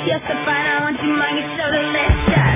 You're so fine, I want you, mind, you show the left side.